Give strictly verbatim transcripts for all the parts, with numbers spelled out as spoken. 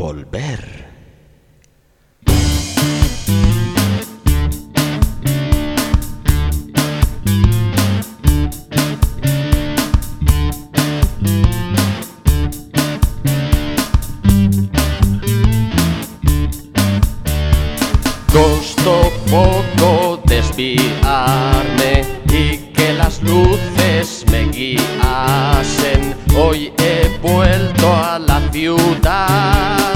volver. Costó poco desviarme y que las luces me guiasen. Hoy he vuelto a la ciudad,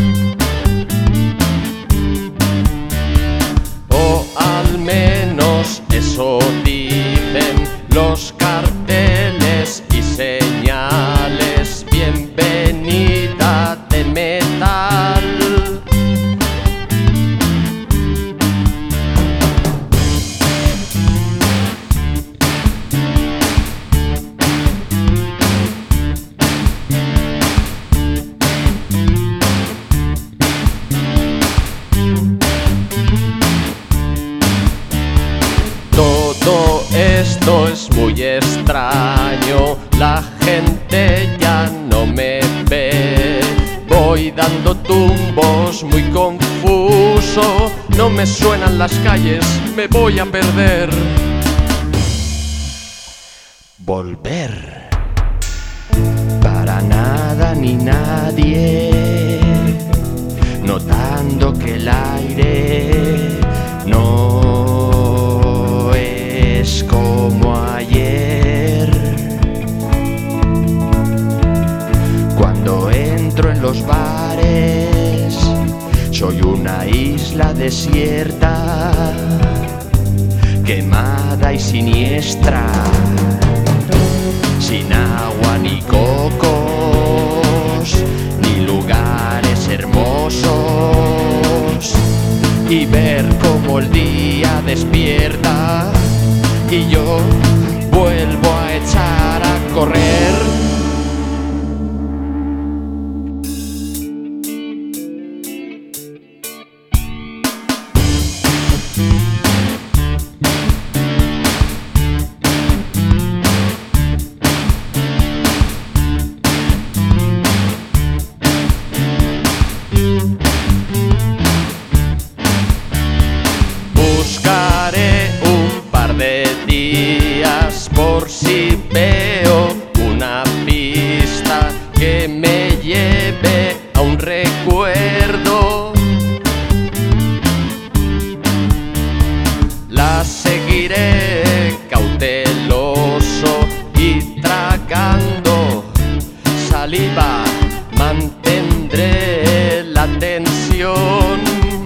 o al menos eso dicen los carteles y señales. Bienvenida de metal. Todo esto es muy extraño, la gente ya no me ve. Voy dando tumbos muy confuso, no me suenan las calles, me voy a perder. Volver. Para nada ni nadie, notando que el aire no es como ayer. Cuando entro en los bares, soy una isla desierta, quemada y siniestra, sin agua ni cocos, ni lugares hermosos. Y ver cómo el día despierta y yo vuelvo a echar a correr. Buscaré un par de días por si veo una pista que me lleve a un recuerdo. La seguiré cauteloso y tragando saliva mantendré la tensión.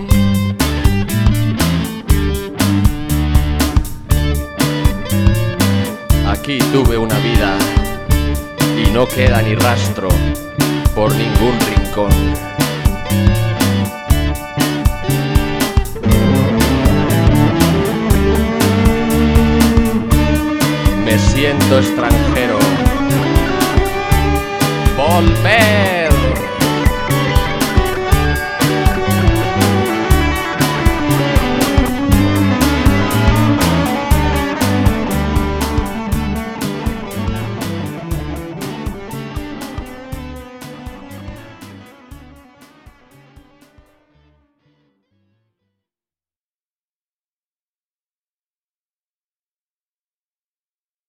Aquí tuve una vida y no queda ni rastro por ningún rincón. Me siento extranjero. Volver.